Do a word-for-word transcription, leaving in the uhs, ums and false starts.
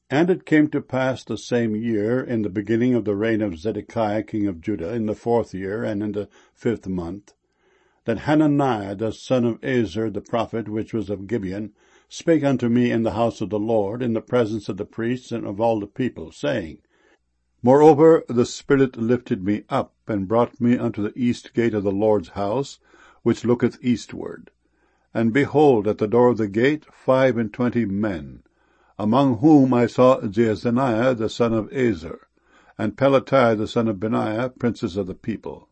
And it came to pass the same year, in the beginning of the reign of Zedekiah king of Judah, in the fourth year, and in the fifth month, that Hananiah the son of Azer the prophet, which was of Gibeon, spake unto me in the house of the Lord, in the presence of the priests and of all the people, saying, Moreover the Spirit lifted me up, and brought me unto the east gate of the Lord's house, which looketh eastward. And behold, at the door of the gate five and twenty men, among whom I saw Jaazaniah the son of Azer, and Pelatiah the son of Benaiah, princes of the people.